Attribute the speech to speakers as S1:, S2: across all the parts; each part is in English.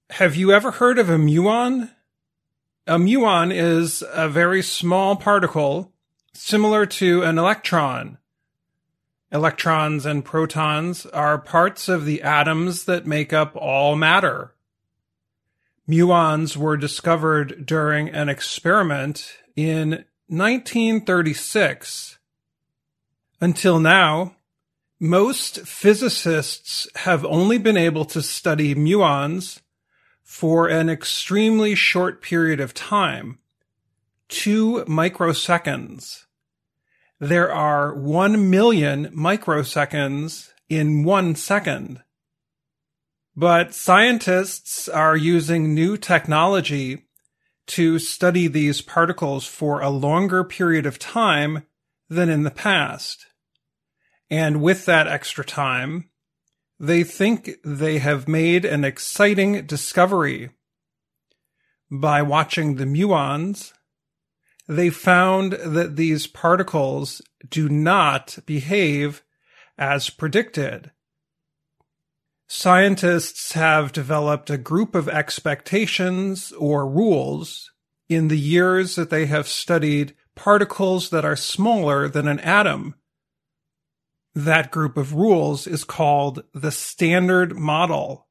S1: Have you ever heard of a muon? A muon is a very small particle similar to an electron. Electrons and protons are parts of the atoms that make up all matter. Muons were discovered during an experiment in 1936. Until now, most physicists have only been able to study muons for an extremely short period of time, 2 microseconds. There are 1 million microseconds in 1 second. But scientists are using new technology to study these particles for a longer period of time than in the past. And with that extra time, they think they have made an exciting discovery. By watching the muons, they found that these particles do not behave as predicted. Scientists have developed a group of expectations or rules in the years that they have studied particles that are smaller than an atom. That group of rules is called the Standard Model.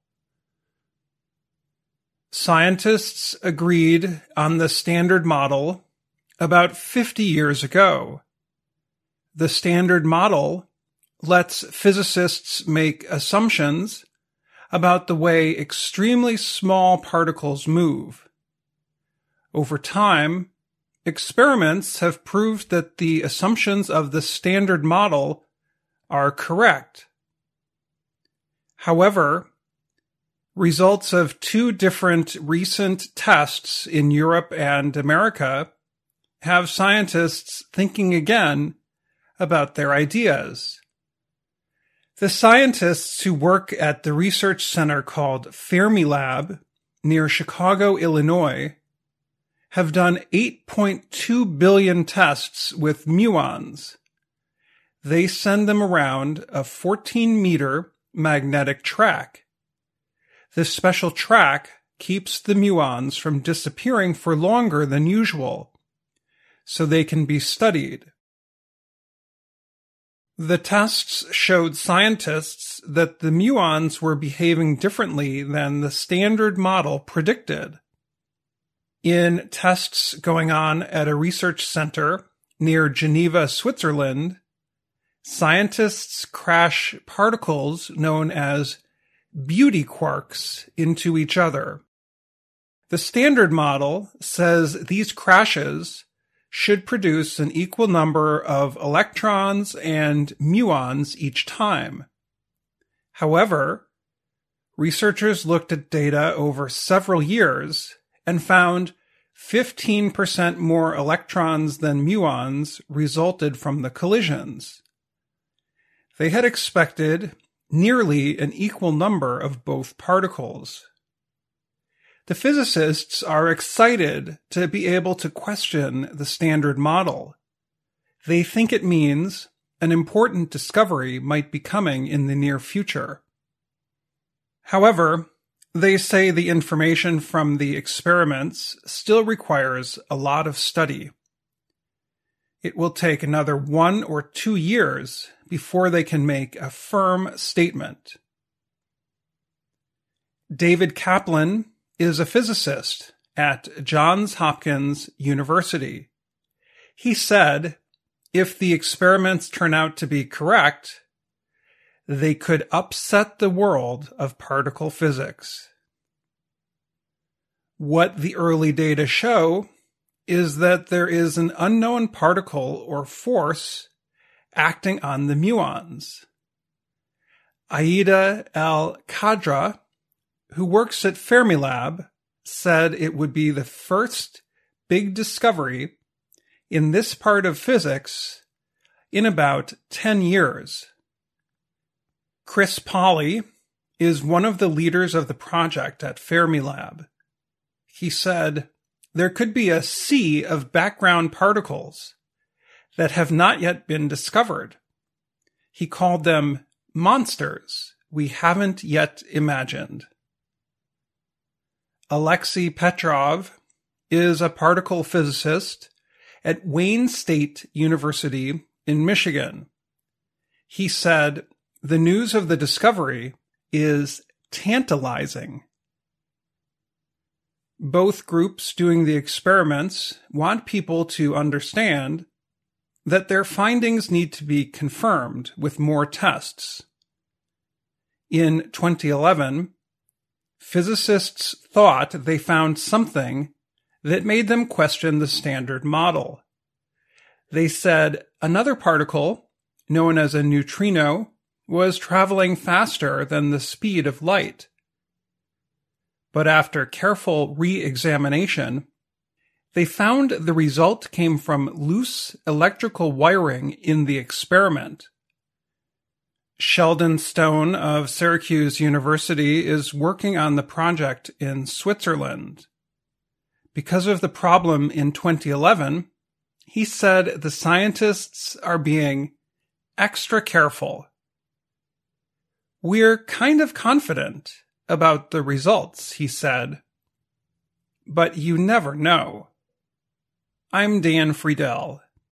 S1: Scientists agreed on the Standard Model about 50 years ago. The Standard Model lets physicists make assumptions about the way extremely small particles move. Over time, experiments have proved that the assumptions of the Standard Model are correct. However, results of 2 different recent tests in Europe and America have scientists thinking again about their ideas. The scientists who work at the research center called Fermilab near Chicago, Illinois, have done 8.2 billion tests with muons. They send them around a 14-meter magnetic track. This special track keeps the muons from disappearing for longer than usual, so they can be studied. The tests showed scientists that the muons were behaving differently than the Standard Model predicted. In tests going on at a research center near Geneva, Switzerland, scientists crash particles known as beauty quarks into each other. The Standard Model says these crashes should produce an equal number of electrons and muons each time. However, researchers looked at data over several years and found 15% more electrons than muons resulted from the collisions. They had expected nearly an equal number of both particles. The physicists are excited to be able to question the Standard Model. They think it means an important discovery might be coming in the near future. However, they say the information from the experiments still requires a lot of study. It will take another 1 or 2 years before they can make a firm statement. David Kaplan is a physicist at Johns Hopkins University. He said, if the experiments turn out to be correct, they could upset the world of particle physics. What the early data show is that there is an unknown particle or force acting on the muons. Aida El-Khadra, who works at Fermilab, said it would be the first big discovery in this part of physics in about 10 years. Chris Pauly is one of the leaders of the project at Fermilab. He said, there could be a sea of background particles that have not yet been discovered. He called them monsters we haven't yet imagined. Alexei Petrov is a particle physicist at Wayne State University in Michigan. He said, "The news of the discovery is tantalizing." Both groups doing the experiments want people to understand that their findings need to be confirmed with more tests. In 2011, physicists thought they found something that made them question the Standard Model. They said another particle, known as a neutrino, was traveling faster than the speed of light. But after careful re-examination, they found the result came from loose electrical wiring in the experiment. Sheldon Stone of Syracuse University is working on the project in Switzerland. Because of the problem in 2011, he said the scientists are being extra careful. "We're kind of confident about the results," he said. "But you never know." I'm Dan Friedel.